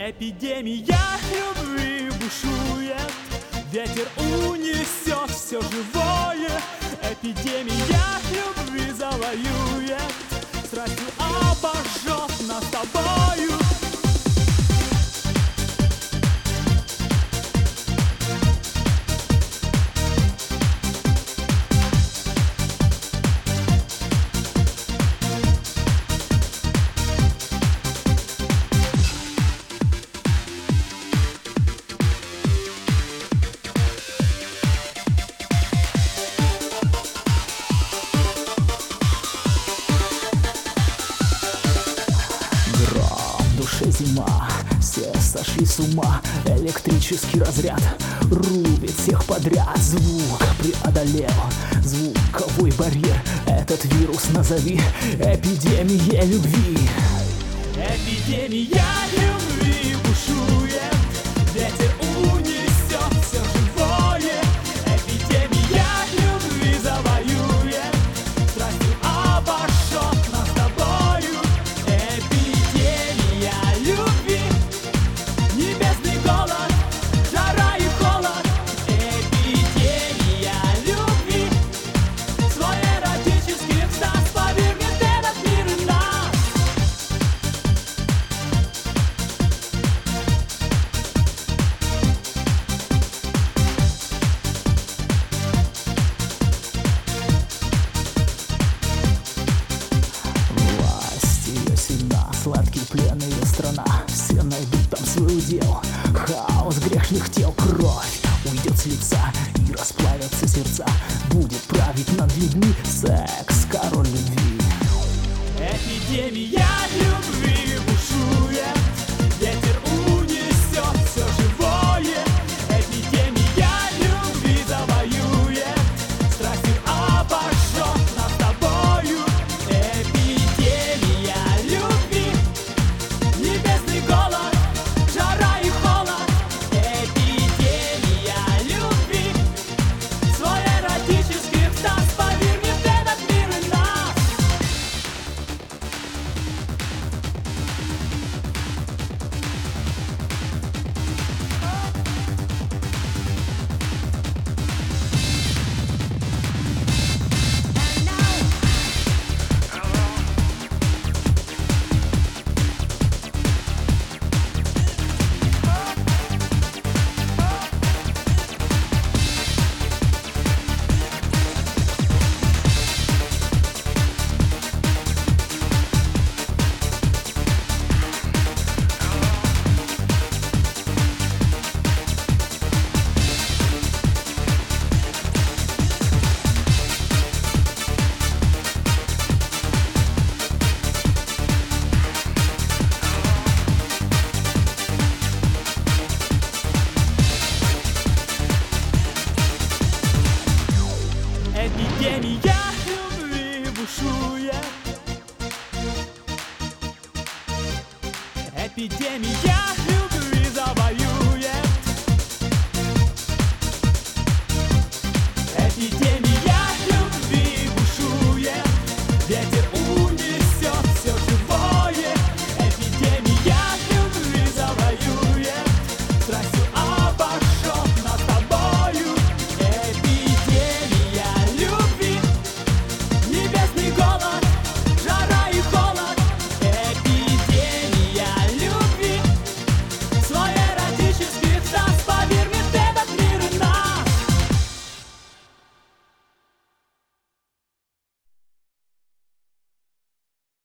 Эпидемия любви бушует, ветер унесет все живое. Эпидемия любви завоюет, страстью обожжет нас с тобою. Зима, все сошли с ума. Электрический разряд рубит всех подряд. Звук преодолел звуковой барьер. Этот вирус назови эпидемией любви. Эпидемия любви бушует, ветер унесет все живое. Эпидемия любви завоюет, страстью обожжет нас с тобою. Эпидемия любви, небесный голод, жара и холод. Эпидемия любви, свой эротический экстаз повергнет этот мир и нас. Власть ее сильна, сладкий плен ее страна. Все найдут там свой удел. Хаос грешных тел, кровь уйдет с лица и расплавятся сердца. Будет править над людьми секс, король любви. Эпидемия любви бушует, ветер унесет все живое. Эпидемия любви завоюет, страстью обожжет нас с тобою. Эпидемия любви, небесный голод, жара и холод. Эпидемия любви, свой эротический экстаз повергнет этот мир и нас. Эпидемия любви бушует. Эпидемия